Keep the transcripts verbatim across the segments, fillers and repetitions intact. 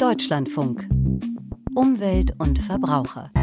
Deutschlandfunk. Umwelt und Verbraucher.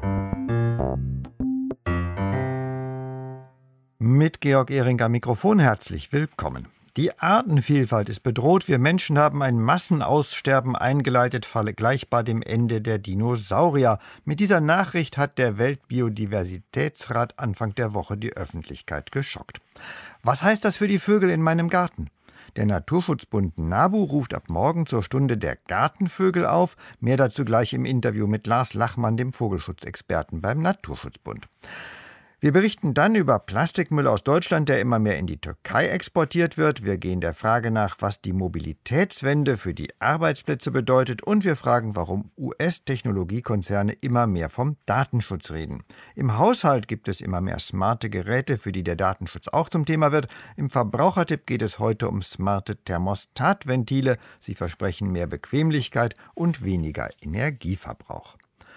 Mit Georg Ehring am Mikrofon herzlich willkommen. Die Artenvielfalt ist bedroht. Wir Menschen haben ein Massenaussterben eingeleitet, vergleichbar dem Ende der Dinosaurier. Mit dieser Nachricht hat der Weltbiodiversitätsrat Anfang der Woche die Öffentlichkeit geschockt. Was heißt das für die Vögel in meinem Garten? Der Naturschutzbund NABU ruft ab morgen zur Stunde der Gartenvögel auf. Mehr dazu gleich im Interview mit Lars Lachmann, dem Vogelschutzexperten beim Naturschutzbund. Wir berichten dann über Plastikmüll aus Deutschland, der immer mehr in die Türkei exportiert wird. Wir gehen der Frage nach, was die Mobilitätswende für die Arbeitsplätze bedeutet. Und wir fragen, warum U S-Technologiekonzerne immer mehr vom Datenschutz reden. Im Haushalt gibt es immer mehr smarte Geräte, für die der Datenschutz auch zum Thema wird. Im Verbrauchertipp geht es heute um smarte Thermostatventile. Sie versprechen mehr Bequemlichkeit und weniger Energieverbrauch.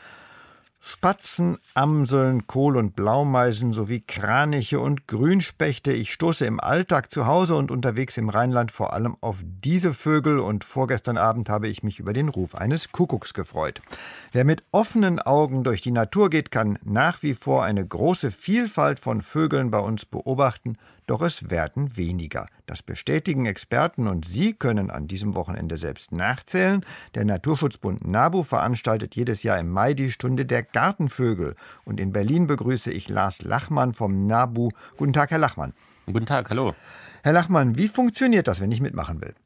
Spatzen, Amseln, Kohl- und Blaumeisen sowie Kraniche und Grünspechte. Ich stoße im Alltag zu Hause und unterwegs im Rheinland vor allem auf diese Vögel und vorgestern Abend habe ich mich über den Ruf eines Kuckucks gefreut. Wer mit offenen Augen durch die Natur geht, kann nach wie vor eine große Vielfalt von Vögeln bei uns beobachten, doch es werden weniger. Das bestätigen Experten und Sie können an diesem Wochenende selbst nachzählen. Der Naturschutzbund NABU veranstaltet jedes Jahr im Mai die Stunde der Gartenvögel. Und in Berlin begrüße ich Lars Lachmann vom NABU. Guten Tag, Herr Lachmann. Guten Tag, hallo. Herr Lachmann, wie funktioniert das, wenn ich mitmachen will?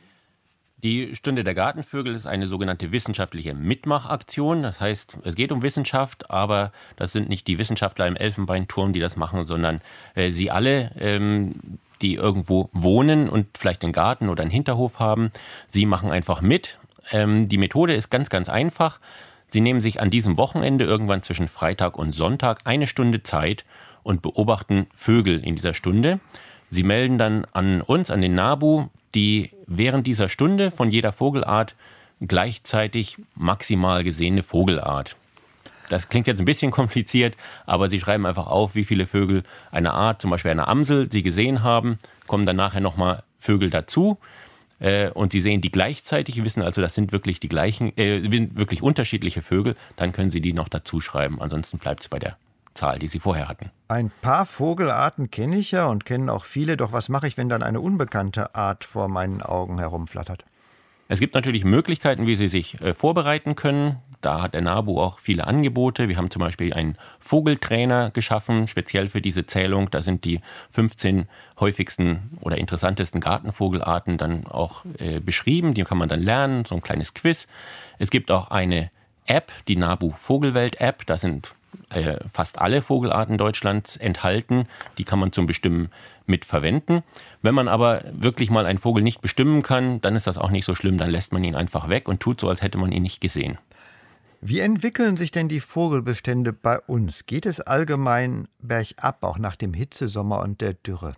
Die Stunde der Gartenvögel ist eine sogenannte wissenschaftliche Mitmachaktion. Das heißt, es geht um Wissenschaft, aber das sind nicht die Wissenschaftler im Elfenbeinturm, die das machen, sondern äh, Sie alle, ähm, die irgendwo wohnen und vielleicht einen Garten oder einen Hinterhof haben. Sie machen einfach mit. Ähm, die Methode ist ganz, ganz einfach. Sie nehmen sich an diesem Wochenende irgendwann zwischen Freitag und Sonntag eine Stunde Zeit und beobachten Vögel in dieser Stunde. Sie melden dann an uns, an den NABU, die während dieser Stunde von jeder Vogelart gleichzeitig maximal gesehene Vogelart. Das klingt jetzt ein bisschen kompliziert, aber Sie schreiben einfach auf, wie viele Vögel einer Art, zum Beispiel einer Amsel, Sie gesehen haben, kommen dann nachher nochmal Vögel dazu äh, und Sie sehen die gleichzeitig, wissen also, das sind wirklich die gleichen, äh, wirklich unterschiedliche Vögel, dann können Sie die noch dazu schreiben, ansonsten bleibt es bei der Zahl, die Sie vorher hatten. Ein paar Vogelarten kenne ich ja und kennen auch viele, doch was mache ich, wenn dann eine unbekannte Art vor meinen Augen herumflattert? Es gibt natürlich Möglichkeiten, wie Sie sich äh, vorbereiten können. Da hat der NABU auch viele Angebote. Wir haben zum Beispiel einen Vogeltrainer geschaffen, speziell für diese Zählung. Da sind die fünfzehn häufigsten oder interessantesten Gartenvogelarten dann auch äh, beschrieben. Die kann man dann lernen, so ein kleines Quiz. Es gibt auch eine App, die NABU Vogelwelt-App. Da sind äh, fast alle Vogelarten Deutschlands enthalten. Die kann man zum Bestimmen mit verwenden. Wenn man aber wirklich mal einen Vogel nicht bestimmen kann, dann ist das auch nicht so schlimm. Dann lässt man ihn einfach weg und tut so, als hätte man ihn nicht gesehen. Wie entwickeln sich denn die Vogelbestände bei uns? Geht es allgemein bergab, auch nach dem Hitzesommer und der Dürre?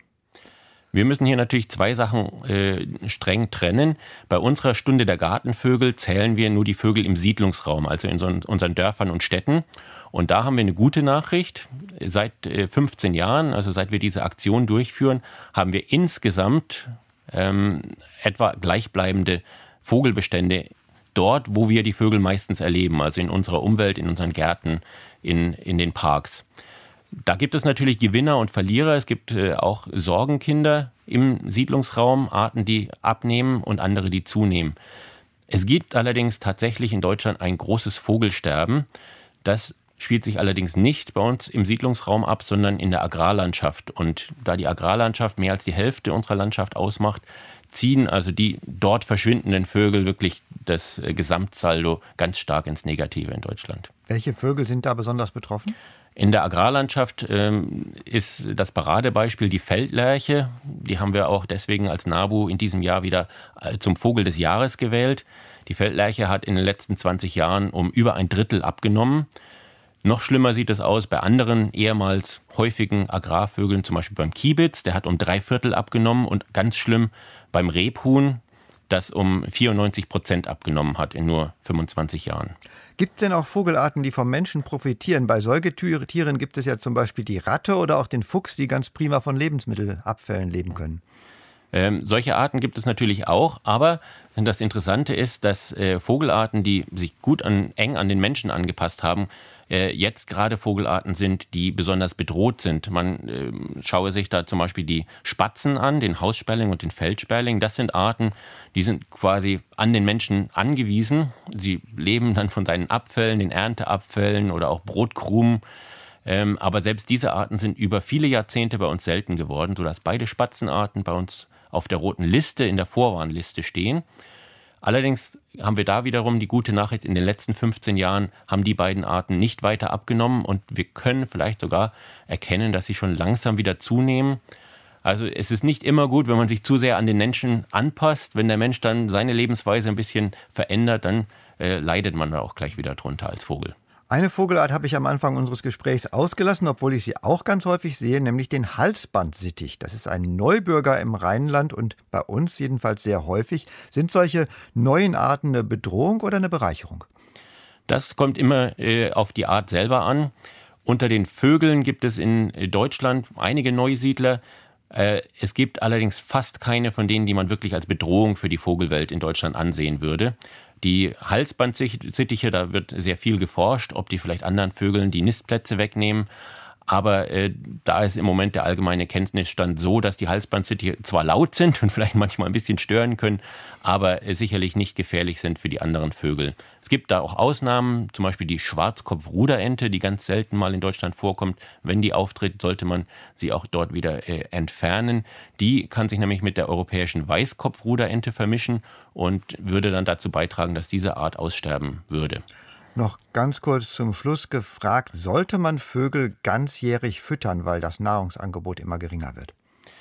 Wir müssen hier natürlich zwei Sachen äh, streng trennen. Bei unserer Stunde der Gartenvögel zählen wir nur die Vögel im Siedlungsraum, also in so unseren Dörfern und Städten. Und da haben wir eine gute Nachricht. Seit äh, fünfzehn Jahren, also seit wir diese Aktion durchführen, haben wir insgesamt ähm, etwa gleichbleibende Vogelbestände dort, wo wir die Vögel meistens erleben, also in unserer Umwelt, in unseren Gärten, in, in den Parks. Da gibt es natürlich Gewinner und Verlierer. Es gibt äh, auch Sorgenkinder im Siedlungsraum, Arten, die abnehmen und andere, die zunehmen. Es gibt allerdings tatsächlich in Deutschland ein großes Vogelsterben. Das spielt sich allerdings nicht bei uns im Siedlungsraum ab, sondern in der Agrarlandschaft. Und da die Agrarlandschaft mehr als die Hälfte unserer Landschaft ausmacht, ziehen also die dort verschwindenden Vögel wirklich das äh, Gesamtsaldo ganz stark ins Negative in Deutschland. Welche Vögel sind da besonders betroffen? In der Agrarlandschaft ähm, ist das Paradebeispiel die Feldlerche. Die haben wir auch deswegen als NABU in diesem Jahr wieder zum Vogel des Jahres gewählt. Die Feldlerche hat in den letzten zwanzig Jahren um über ein Drittel abgenommen. Noch schlimmer sieht es aus bei anderen ehemals häufigen Agrarvögeln, zum Beispiel beim Kiebitz. Der hat um drei Viertel abgenommen und ganz schlimm beim Rebhuhn, das um vierundneunzig Prozent abgenommen hat in nur fünfundzwanzig Jahren. Gibt es denn auch Vogelarten, die vom Menschen profitieren? Bei Säugetieren gibt es ja zum Beispiel die Ratte oder auch den Fuchs, die ganz prima von Lebensmittelabfällen leben können. Ähm, solche Arten gibt es natürlich auch, aber das Interessante ist, dass äh, Vogelarten, die sich gut an, eng an den Menschen angepasst haben, äh, jetzt gerade Vogelarten sind, die besonders bedroht sind. Man äh, schaue sich da zum Beispiel die Spatzen an, den Haussperling und den Feldsperling. Das sind Arten, die sind quasi an den Menschen angewiesen. Sie leben dann von seinen Abfällen, den Ernteabfällen oder auch Brotkrumen. Ähm, aber selbst diese Arten sind über viele Jahrzehnte bei uns selten geworden, sodass beide Spatzenarten bei uns auf der roten Liste, in der Vorwarnliste stehen. Allerdings haben wir da wiederum die gute Nachricht, in den letzten fünfzehn Jahren haben die beiden Arten nicht weiter abgenommen und wir können vielleicht sogar erkennen, dass sie schon langsam wieder zunehmen. Also es ist nicht immer gut, wenn man sich zu sehr an den Menschen anpasst. Wenn der Mensch dann seine Lebensweise ein bisschen verändert, dann äh, leidet man da auch gleich wieder drunter als Vogel. Eine Vogelart habe ich am Anfang unseres Gesprächs ausgelassen, obwohl ich sie auch ganz häufig sehe, nämlich den Halsbandsittich. Das ist ein Neubürger im Rheinland und bei uns jedenfalls sehr häufig. Sind solche neuen Arten eine Bedrohung oder eine Bereicherung? Das kommt immer äh, auf die Art selber an. Unter den Vögeln gibt es in Deutschland einige Neusiedler. Äh, es gibt allerdings fast keine von denen, die man wirklich als Bedrohung für die Vogelwelt in Deutschland ansehen würde. Die Halsbandsittiche, da wird sehr viel geforscht, ob die vielleicht anderen Vögeln die Nistplätze wegnehmen. Aber äh, da ist im Moment der allgemeine Kenntnisstand so, dass die Halsbandsittiche zwar laut sind und vielleicht manchmal ein bisschen stören können, aber äh, sicherlich nicht gefährlich sind für die anderen Vögel. Es gibt da auch Ausnahmen, zum Beispiel die Schwarzkopfruderente, die ganz selten mal in Deutschland vorkommt. Wenn die auftritt, sollte man sie auch dort wieder äh, entfernen. Die kann sich nämlich mit der europäischen Weißkopfruderente vermischen und würde dann dazu beitragen, dass diese Art aussterben würde. Noch ganz kurz zum Schluss gefragt, sollte man Vögel ganzjährig füttern, weil das Nahrungsangebot immer geringer wird?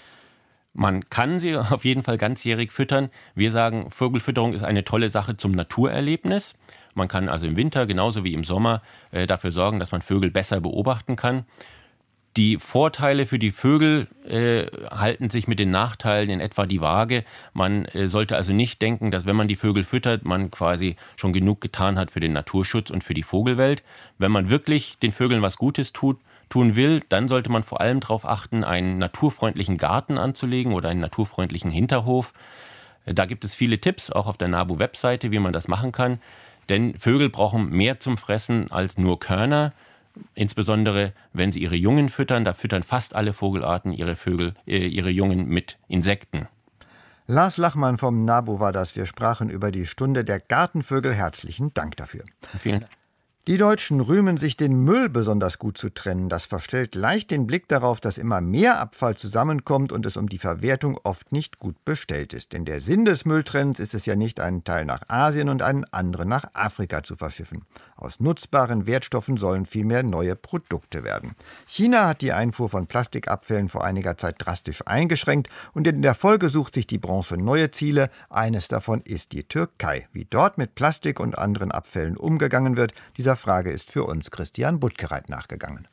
Man kann sie auf jeden Fall ganzjährig füttern. Wir sagen, Vogelfütterung ist eine tolle Sache zum Naturerlebnis. Man kann also im Winter genauso wie im Sommer äh, dafür sorgen, dass man Vögel besser beobachten kann. Die Vorteile für die Vögel äh, halten sich mit den Nachteilen in etwa die Waage. Man äh, sollte also nicht denken, dass wenn man die Vögel füttert, man quasi schon genug getan hat für den Naturschutz und für die Vogelwelt. Wenn man wirklich den Vögeln was Gutes tut, tun will, dann sollte man vor allem darauf achten, einen naturfreundlichen Garten anzulegen oder einen naturfreundlichen Hinterhof. Da gibt es viele Tipps, auch auf der NABU-Webseite, wie man das machen kann. Denn Vögel brauchen mehr zum Fressen als nur Körner. Insbesondere, wenn sie ihre Jungen füttern, da füttern fast alle Vogelarten ihre Vögel, äh, ihre Jungen mit Insekten. Lars Lachmann vom NABU war das. Wir sprachen über die Stunde der Gartenvögel. Herzlichen Dank dafür. Vielen Dank. Die Deutschen rühmen sich, den Müll besonders gut zu trennen. Das verstellt leicht den Blick darauf, dass immer mehr Abfall zusammenkommt und es um die Verwertung oft nicht gut bestellt ist. Denn der Sinn des Mülltrennens ist es ja nicht, einen Teil nach Asien und einen anderen nach Afrika zu verschiffen. Aus nutzbaren Wertstoffen sollen vielmehr neue Produkte werden. China hat die Einfuhr von Plastikabfällen vor einiger Zeit drastisch eingeschränkt und in der Folge sucht sich die Branche neue Ziele. Eines davon ist die Türkei. Wie dort mit Plastik und anderen Abfällen umgegangen wird, dieser Frage ist für uns Christian Buttgereit nachgegangen.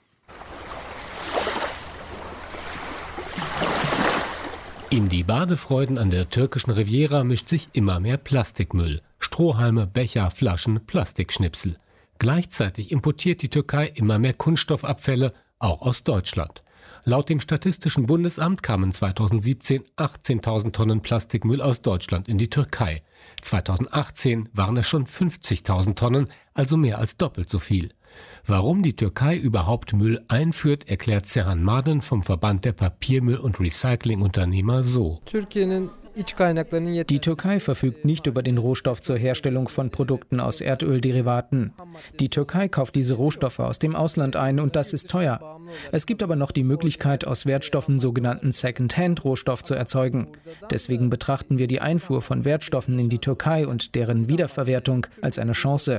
In die Badefreuden an der türkischen Riviera mischt sich immer mehr Plastikmüll. Strohhalme, Becher, Flaschen, Plastikschnipsel. Gleichzeitig importiert die Türkei immer mehr Kunststoffabfälle, auch aus Deutschland. Laut dem Statistischen Bundesamt kamen zweitausendsiebzehn achtzehntausend Tonnen Plastikmüll aus Deutschland in die Türkei. zweitausendachtzehn waren es schon fünfzigtausend Tonnen, also mehr als doppelt so viel. Warum die Türkei überhaupt Müll einführt, erklärt Serhan Maden vom Verband der Papiermüll- und Recyclingunternehmer so. Die Türkei verfügt nicht über den Rohstoff zur Herstellung von Produkten aus Erdölderivaten. Die Türkei kauft diese Rohstoffe aus dem Ausland ein und das ist teuer. Es gibt aber noch die Möglichkeit, aus Wertstoffen sogenannten Second-Hand-Rohstoff zu erzeugen. Deswegen betrachten wir die Einfuhr von Wertstoffen in die Türkei und deren Wiederverwertung als eine Chance.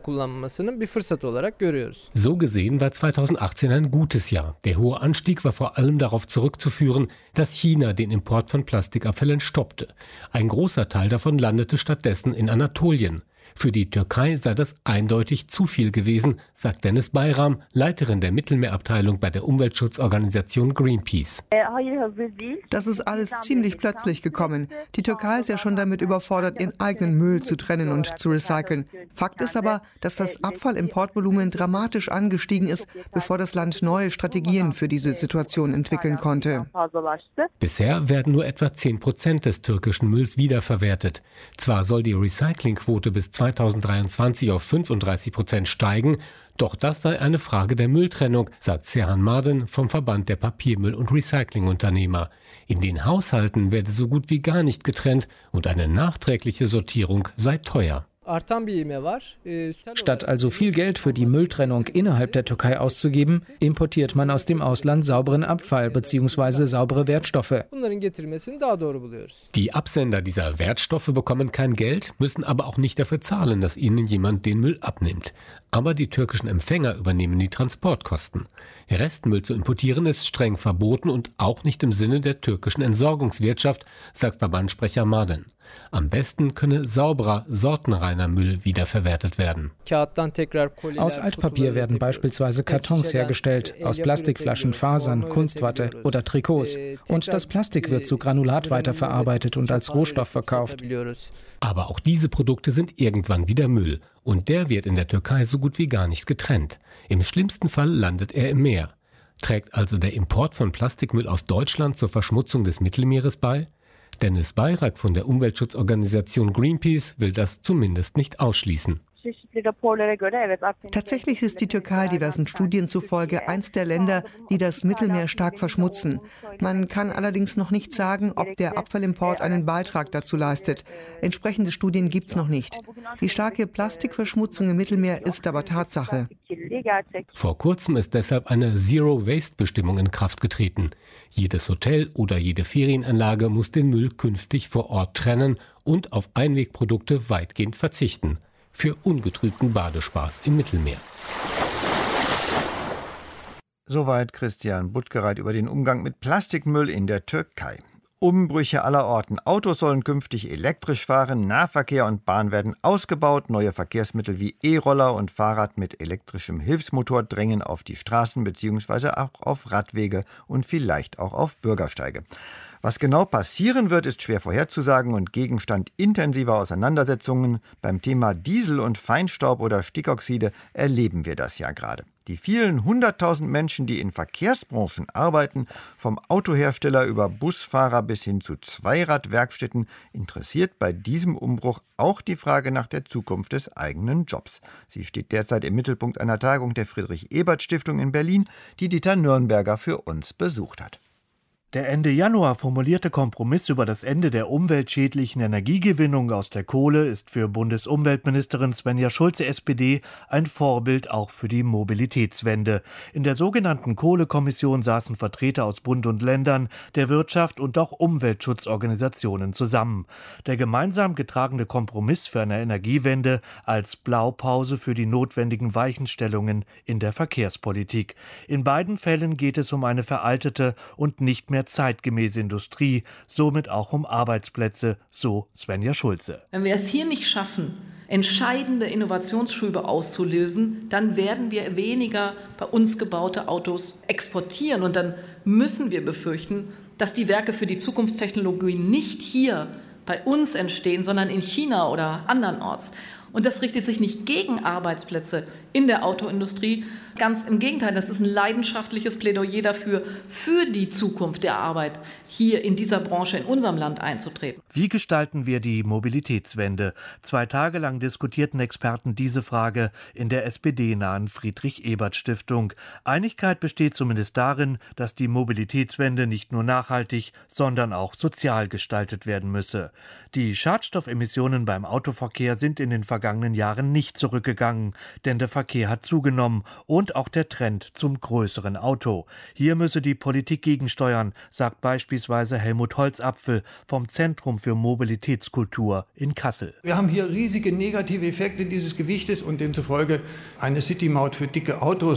So gesehen war zweitausendachtzehn ein gutes Jahr. Der hohe Anstieg war vor allem darauf zurückzuführen, dass China den Import von Plastikabfällen stoppte. Ein großer Teil davon landete stattdessen in Anatolien. Für die Türkei sei das eindeutig zu viel gewesen, sagt Deniz Bayram, Leiterin der Mittelmeerabteilung bei der Umweltschutzorganisation Greenpeace. Das ist alles ziemlich plötzlich gekommen. Die Türkei ist ja schon damit überfordert, ihren eigenen Müll zu trennen und zu recyceln. Fakt ist aber, dass das Abfallimportvolumen dramatisch angestiegen ist, bevor das Land neue Strategien für diese Situation entwickeln konnte. Bisher werden nur etwa zehn Prozent des türkischen Mülls wiederverwertet. Zwar soll die Recyclingquote bis zweitausenddreiundzwanzig auf fünfunddreißig Prozent steigen, doch das sei eine Frage der Mülltrennung, sagt Serhan Maden vom Verband der Papiermüll- und Recyclingunternehmer. In den Haushalten werde so gut wie gar nicht getrennt und eine nachträgliche Sortierung sei teuer. Statt also viel Geld für die Mülltrennung innerhalb der Türkei auszugeben, importiert man aus dem Ausland sauberen Abfall bzw. saubere Wertstoffe. Die Absender dieser Wertstoffe bekommen kein Geld, müssen aber auch nicht dafür zahlen, dass ihnen jemand den Müll abnimmt. Aber die türkischen Empfänger übernehmen die Transportkosten. Restmüll zu importieren ist streng verboten und auch nicht im Sinne der türkischen Entsorgungswirtschaft, sagt Verbandssprecher Maden. Am besten könne sauberer, sortenreiner Müll wiederverwertet werden. Aus Altpapier werden beispielsweise Kartons hergestellt, aus Plastikflaschen, Fasern, Kunstwatte oder Trikots. Und das Plastik wird zu Granulat weiterverarbeitet und als Rohstoff verkauft. Aber auch diese Produkte sind irgendwann wieder Müll. Und der wird in der Türkei so gut wie gar nicht getrennt. Im schlimmsten Fall landet er im Meer. Trägt also der Import von Plastikmüll aus Deutschland zur Verschmutzung des Mittelmeeres bei? Deniz Bayrak von der Umweltschutzorganisation Greenpeace will das zumindest nicht ausschließen. Tatsächlich ist die Türkei diversen Studien zufolge eins der Länder, die das Mittelmeer stark verschmutzen. Man kann allerdings noch nicht sagen, ob der Abfallimport einen Beitrag dazu leistet. Entsprechende Studien gibt es noch nicht. Die starke Plastikverschmutzung im Mittelmeer ist aber Tatsache. Vor kurzem ist deshalb eine Zero-Waste-Bestimmung in Kraft getreten. Jedes Hotel oder jede Ferienanlage muss den Müll künftig vor Ort trennen und auf Einwegprodukte weitgehend verzichten. Für ungetrübten Badespaß im Mittelmeer. Soweit Christian Buttgereit über den Umgang mit Plastikmüll in der Türkei. Umbrüche aller Orten. Autos sollen künftig elektrisch fahren, Nahverkehr und Bahn werden ausgebaut, neue Verkehrsmittel wie E-Roller und Fahrrad mit elektrischem Hilfsmotor drängen auf die Straßen bzw. auch auf Radwege und vielleicht auch auf Bürgersteige. Was genau passieren wird, ist schwer vorherzusagen und Gegenstand intensiver Auseinandersetzungen. Beim Thema Diesel und Feinstaub oder Stickoxide erleben wir das ja gerade. Die vielen hunderttausend Menschen, die in Verkehrsbranchen arbeiten, vom Autohersteller über Busfahrer bis hin zu Zweiradwerkstätten, interessiert bei diesem Umbruch auch die Frage nach der Zukunft des eigenen Jobs. Sie steht derzeit im Mittelpunkt einer Tagung der Friedrich-Ebert-Stiftung in Berlin, die Dieter Nürnberger für uns besucht hat. Der Ende Januar formulierte Kompromiss über das Ende der umweltschädlichen Energiegewinnung aus der Kohle ist für Bundesumweltministerin Svenja Schulze S P D ein Vorbild auch für die Mobilitätswende. In der sogenannten Kohlekommission saßen Vertreter aus Bund und Ländern, der Wirtschaft und auch Umweltschutzorganisationen zusammen. Der gemeinsam getragene Kompromiss für eine Energiewende als Blaupause für die notwendigen Weichenstellungen in der Verkehrspolitik. In beiden Fällen geht es um eine veraltete und nicht mehr zeitgemäße Industrie, somit auch um Arbeitsplätze, so Svenja Schulze. Wenn wir es hier nicht schaffen, entscheidende Innovationsschübe auszulösen, dann werden wir weniger bei uns gebaute Autos exportieren. Und dann müssen wir befürchten, dass die Werke für die Zukunftstechnologie nicht hier bei uns entstehen, sondern in China oder andernorts. Und das richtet sich nicht gegen Arbeitsplätze in der Autoindustrie. Ganz im Gegenteil, das ist ein leidenschaftliches Plädoyer dafür, für die Zukunft der Arbeit hier in dieser Branche in unserem Land einzutreten. Wie gestalten wir die Mobilitätswende? Zwei Tage lang diskutierten Experten diese Frage in der S P D-nahen Friedrich-Ebert-Stiftung. Einigkeit besteht zumindest darin, dass die Mobilitätswende nicht nur nachhaltig, sondern auch sozial gestaltet werden müsse. Die Schadstoffemissionen beim Autoverkehr sind in den vergangenen Jahren nicht zurückgegangen, denn der Verkehr hat zugenommen und auch der Trend zum größeren Auto. Hier müsse die Politik gegensteuern, sagt beispielsweise Helmut Holzapfel vom Zentrum für Mobilitätskultur in Kassel. Wir haben hier riesige negative Effekte dieses Gewichtes und demzufolge eine City-Maut für dicke Autos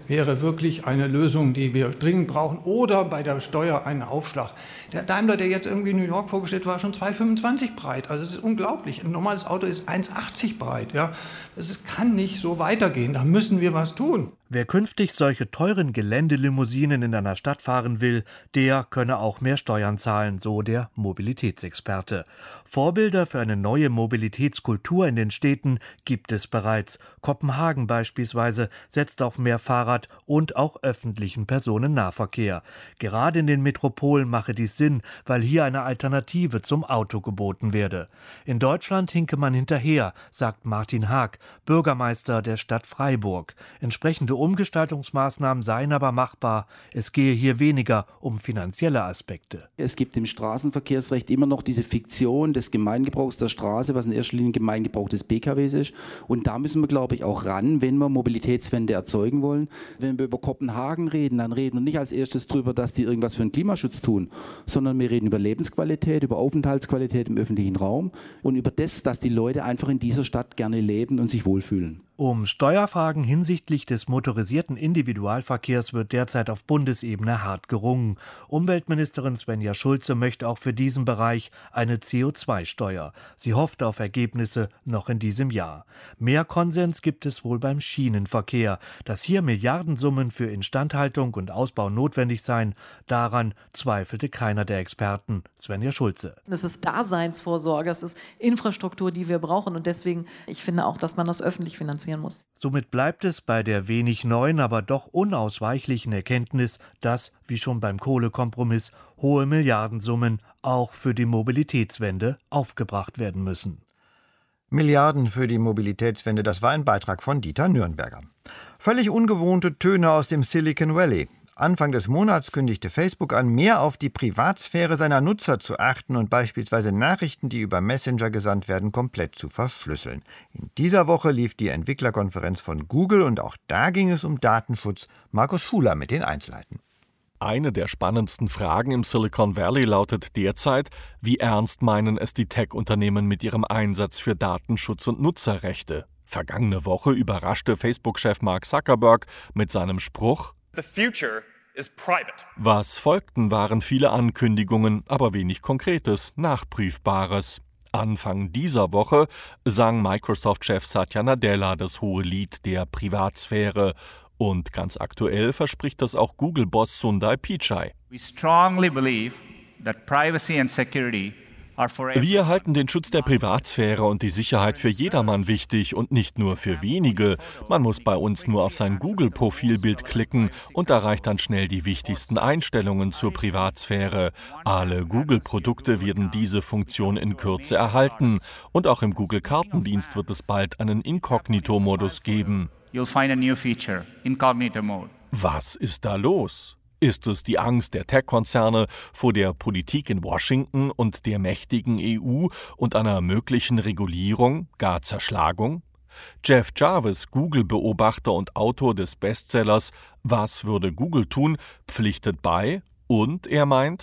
wäre wirklich eine Lösung, die wir dringend brauchen. Oder bei der Steuer einen Aufschlag. Der Daimler, der jetzt irgendwie in New York vorgestellt war, schon zwei Komma fünfundzwanzig breit. Also es ist unglaublich. Ein normales Auto ist eins Komma achtzig breit. Ja. Das ist, kann nicht so weitergehen. Da müssen wir was tun. Wer künftig solche teuren Geländelimousinen in einer Stadt fahren will, der könne auch mehr Steuern zahlen, so der Mobilitätsexperte. Vorbilder für eine neue Mobilitätskultur in den Städten gibt es bereits. Kopenhagen beispielsweise setzt auf mehr Fahrrad- und auch öffentlichen Personennahverkehr. Gerade in den Metropolen mache dies Sinn, weil hier eine Alternative zum Auto geboten werde. In Deutschland hinke man hinterher, sagt Martin Haag, Bürgermeister der Stadt Freiburg. Entsprechende Umgestaltungsmaßnahmen seien aber machbar. Es gehe hier weniger um finanzielle Aspekte. Es gibt im Straßenverkehrsrecht immer noch diese Fiktion des Gemeingebrauchs der Straße, was in erster Linie Gemeingebrauch des P K Ws ist. Und da müssen wir, glaube ich, auch ran, wenn wir Mobilitätswende erzeugen wollen. Wenn wir über Kopenhagen reden, dann reden wir nicht als erstes darüber, dass die irgendwas für den Klimaschutz tun, sondern wir reden über Lebensqualität, über Aufenthaltsqualität im öffentlichen Raum und über das, dass die Leute einfach in dieser Stadt gerne leben und sich wohlfühlen. Um Steuerfragen hinsichtlich des motorisierten Individualverkehrs wird derzeit auf Bundesebene hart gerungen. Umweltministerin Svenja Schulze möchte auch für diesen Bereich eine C O zwei Steuer. Sie hofft auf Ergebnisse noch in diesem Jahr. Mehr Konsens gibt es wohl beim Schienenverkehr. Dass hier Milliardensummen für Instandhaltung und Ausbau notwendig seien, daran zweifelte keiner der Experten. Svenja Schulze. Das ist Daseinsvorsorge, es ist Infrastruktur, die wir brauchen. Und deswegen, ich finde auch, dass man das öffentlich finanzieren muss. Somit bleibt es bei der wenig neuen, aber doch unausweichlichen Erkenntnis, dass, wie schon beim Kohlekompromiss, hohe Milliardensummen auch für die Mobilitätswende aufgebracht werden müssen. Milliarden für die Mobilitätswende, das war ein Beitrag von Dieter Nürnberger. Völlig ungewohnte Töne aus dem Silicon Valley. Anfang des Monats kündigte Facebook an, mehr auf die Privatsphäre seiner Nutzer zu achten und beispielsweise Nachrichten, die über Messenger gesandt werden, komplett zu verschlüsseln. In dieser Woche lief die Entwicklerkonferenz von Google und auch da ging es um Datenschutz. Markus Schuler mit den Einzelheiten. Eine der spannendsten Fragen im Silicon Valley lautet derzeit, wie ernst meinen es die Tech-Unternehmen mit ihrem Einsatz für Datenschutz und Nutzerrechte? Vergangene Woche überraschte Facebook-Chef Mark Zuckerberg mit seinem Spruch: The future is private. Was folgten, waren viele Ankündigungen, aber wenig Konkretes, Nachprüfbares. Anfang dieser Woche sang Microsoft-Chef Satya Nadella das hohe Lied der Privatsphäre. Und ganz aktuell verspricht das auch Google-Boss Sundar Pichai. We strongly believe that privacy and security are for everyone. Wir halten den Schutz der Privatsphäre und die Sicherheit für jedermann wichtig und nicht nur für wenige. Man muss bei uns nur auf sein Google-Profilbild klicken und erreicht dann schnell die wichtigsten Einstellungen zur Privatsphäre. Alle Google-Produkte werden diese Funktion in Kürze erhalten. Und auch im Google-Kartendienst wird es bald einen Inkognito-Modus geben. You'll find a new feature, Incognito Mode. Was ist da los? Ist es die Angst der Tech-Konzerne vor der Politik in Washington und der mächtigen E U und einer möglichen Regulierung, gar Zerschlagung? Jeff Jarvis, Google-Beobachter und Autor des Bestsellers »Was würde Google tun?«, pflichtet bei und er meint,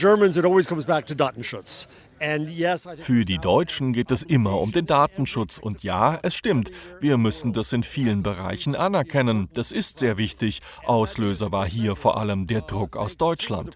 für die Deutschen geht es immer um den Datenschutz. Und ja, es stimmt, wir müssen das in vielen Bereichen anerkennen. Das ist sehr wichtig. Auslöser war hier vor allem der Druck aus Deutschland.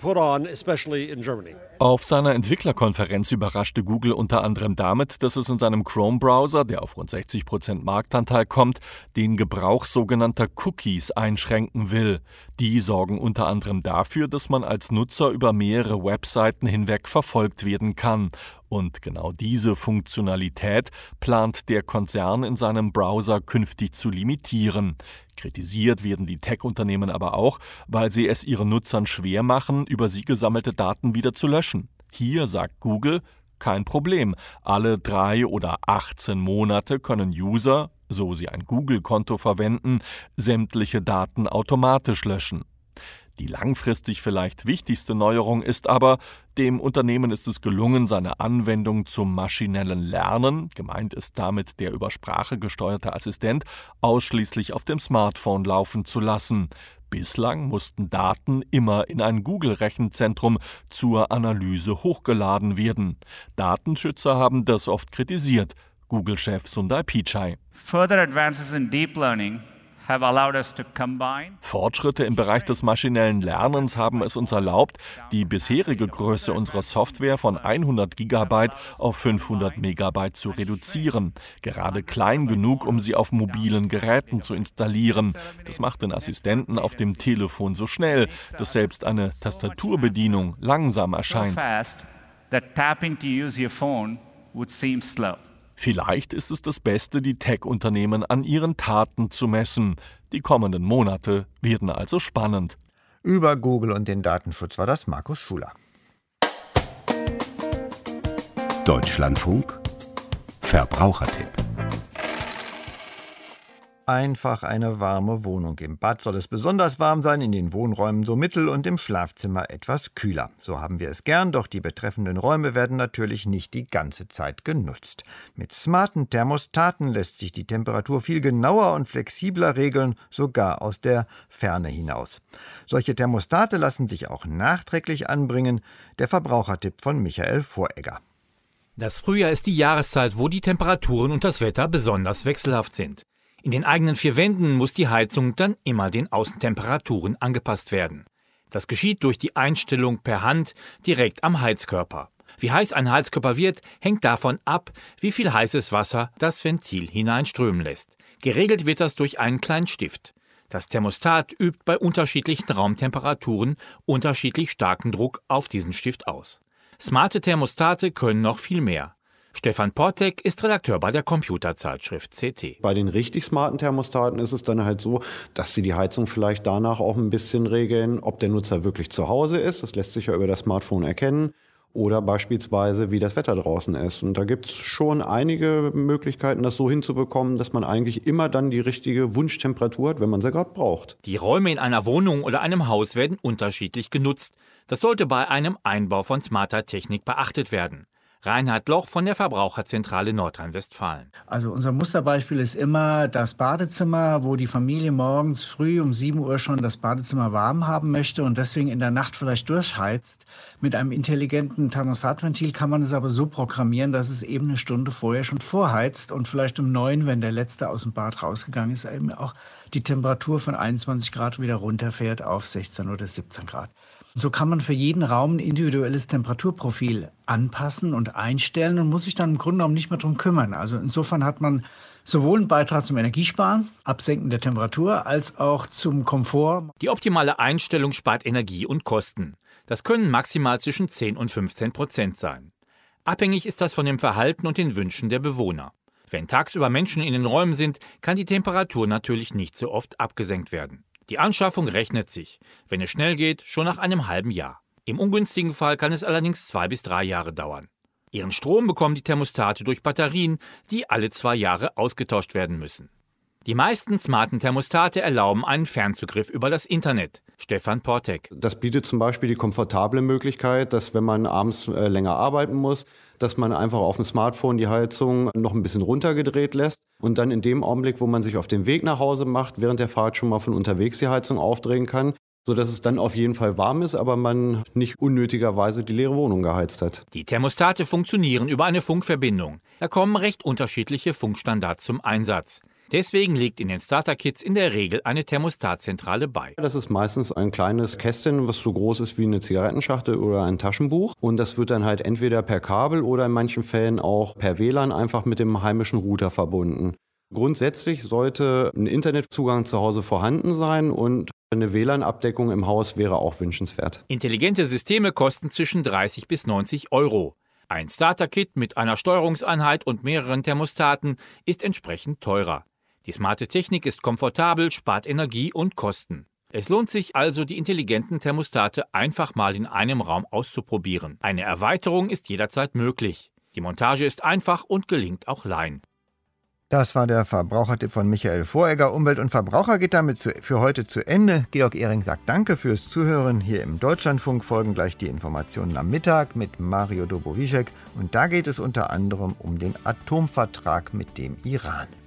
Auf seiner Entwicklerkonferenz überraschte Google unter anderem damit, dass es in seinem Chrome-Browser, der auf rund sechzig Prozent Marktanteil kommt, den Gebrauch sogenannter Cookies einschränken will. Die sorgen unter anderem dafür, dass man als Nutzer über mehrere Webseiten hinweg verfolgt werden kann. Und genau diese Funktionalität plant der Konzern in seinem Browser künftig zu limitieren. Kritisiert werden die Tech-Unternehmen aber auch, weil sie es ihren Nutzern schwer machen, über sie gesammelte Daten wieder zu löschen. Hier sagt Google, kein Problem. Alle drei oder achtzehn Monate können User, so sie ein Google-Konto verwenden, sämtliche Daten automatisch löschen. Die langfristig vielleicht wichtigste Neuerung ist aber, dem Unternehmen ist es gelungen, seine Anwendung zum maschinellen Lernen, gemeint ist damit der über Sprache gesteuerte Assistent, ausschließlich auf dem Smartphone laufen zu lassen. Bislang mussten Daten immer in ein Google-Rechenzentrum zur Analyse hochgeladen werden. Datenschützer haben das oft kritisiert. Google-Chef Sundar Pichai. Further advances in deep learning have allowed us to combine. Fortschritte im Bereich des maschinellen Lernens haben es uns erlaubt, die bisherige Größe unserer Software von hundert Gigabyte auf fünfhundert Megabyte zu reduzieren. Gerade klein genug, um sie auf mobilen Geräten zu installieren. Das macht den Assistenten auf dem Telefon so schnell, dass selbst eine Tastaturbedienung langsam erscheint. Vielleicht ist es das Beste, die Tech-Unternehmen an ihren Taten zu messen. Die kommenden Monate werden also spannend. Über Google und den Datenschutz war das Markus Schuler. Deutschlandfunk Verbrauchertipp. Einfach eine warme Wohnung. Im Bad soll es besonders warm sein, in den Wohnräumen so mittel und im Schlafzimmer etwas kühler. So haben wir es gern, doch die betreffenden Räume werden natürlich nicht die ganze Zeit genutzt. Mit smarten Thermostaten lässt sich die Temperatur viel genauer und flexibler regeln, sogar aus der Ferne hinaus. Solche Thermostate lassen sich auch nachträglich anbringen. Der Verbrauchertipp von Michael Voregger. Das Frühjahr ist die Jahreszeit, wo die Temperaturen und das Wetter besonders wechselhaft sind. In den eigenen vier Wänden muss die Heizung dann immer den Außentemperaturen angepasst werden. Das geschieht durch die Einstellung per Hand direkt am Heizkörper. Wie heiß ein Heizkörper wird, hängt davon ab, wie viel heißes Wasser das Ventil hineinströmen lässt. Geregelt wird das durch einen kleinen Stift. Das Thermostat übt bei unterschiedlichen Raumtemperaturen unterschiedlich starken Druck auf diesen Stift aus. Smarte Thermostate können noch viel mehr. Stefan Portek ist Redakteur bei der Computerzeitschrift C T. Bei den richtig smarten Thermostaten ist es dann halt so, dass sie die Heizung vielleicht danach auch ein bisschen regeln, ob der Nutzer wirklich zu Hause ist. Das lässt sich ja über das Smartphone erkennen. Oder beispielsweise, wie das Wetter draußen ist. Und da gibt es schon einige Möglichkeiten, das so hinzubekommen, dass man eigentlich immer dann die richtige Wunschtemperatur hat, wenn man sie gerade braucht. Die Räume in einer Wohnung oder einem Haus werden unterschiedlich genutzt. Das sollte bei einem Einbau von smarter Technik beachtet werden. Reinhard Loch von der Verbraucherzentrale Nordrhein-Westfalen. Also unser Musterbeispiel ist immer das Badezimmer, wo die Familie morgens früh um sieben Uhr schon das Badezimmer warm haben möchte und deswegen in der Nacht vielleicht durchheizt. Mit einem intelligenten Thermostatventil kann man es aber so programmieren, dass es eben eine Stunde vorher schon vorheizt und vielleicht um neun, wenn der Letzte aus dem Bad rausgegangen ist, eben auch die Temperatur von einundzwanzig Grad wieder runterfährt auf sechzehn oder siebzehn Grad. So kann man für jeden Raum ein individuelles Temperaturprofil anpassen und einstellen und muss sich dann im Grunde genommen nicht mehr drum kümmern. Also insofern hat man sowohl einen Beitrag zum Energiesparen, Absenken der Temperatur, als auch zum Komfort. Die optimale Einstellung spart Energie und Kosten. Das können maximal zwischen zehn und fünfzehn Prozent sein. Abhängig ist das von dem Verhalten und den Wünschen der Bewohner. Wenn tagsüber Menschen in den Räumen sind, kann die Temperatur natürlich nicht so oft abgesenkt werden. Die Anschaffung rechnet sich, wenn es schnell geht, schon nach einem halben Jahr. Im ungünstigen Fall kann es allerdings zwei bis drei Jahre dauern. Ihren Strom bekommen die Thermostate durch Batterien, die alle zwei Jahre ausgetauscht werden müssen. Die meisten smarten Thermostate erlauben einen Fernzugriff über das Internet. Stefan Portek. Das bietet zum Beispiel die komfortable Möglichkeit, dass wenn man abends äh, länger arbeiten muss, dass man einfach auf dem Smartphone die Heizung noch ein bisschen runtergedreht lässt und dann in dem Augenblick, wo man sich auf den Weg nach Hause macht, während der Fahrt schon mal von unterwegs die Heizung aufdrehen kann, sodass es dann auf jeden Fall warm ist, aber man nicht unnötigerweise die leere Wohnung geheizt hat. Die Thermostate funktionieren über eine Funkverbindung. Da kommen recht unterschiedliche Funkstandards zum Einsatz. Deswegen liegt in den Starter-Kits in der Regel eine Thermostatzentrale bei. Das ist meistens ein kleines Kästchen, was so groß ist wie eine Zigarettenschachtel oder ein Taschenbuch. Und das wird dann halt entweder per Kabel oder in manchen Fällen auch per W L A N einfach mit dem heimischen Router verbunden. Grundsätzlich sollte ein Internetzugang zu Hause vorhanden sein und eine W L A N-Abdeckung im Haus wäre auch wünschenswert. Intelligente Systeme kosten zwischen dreißig bis neunzig Euro. Ein Starter-Kit mit einer Steuerungseinheit und mehreren Thermostaten ist entsprechend teurer. Die smarte Technik ist komfortabel, spart Energie und Kosten. Es lohnt sich also, die intelligenten Thermostate einfach mal in einem Raum auszuprobieren. Eine Erweiterung ist jederzeit möglich. Die Montage ist einfach und gelingt auch Laien. Das war der Verbrauchertipp von Michael Voregger. Umwelt und Verbraucher geht damit zu, für heute zu Ende. Georg Ehring sagt Danke fürs Zuhören. Hier im Deutschlandfunk folgen gleich die Informationen am Mittag mit Mario Dobowicek. Und da geht es unter anderem um den Atomvertrag mit dem Iran.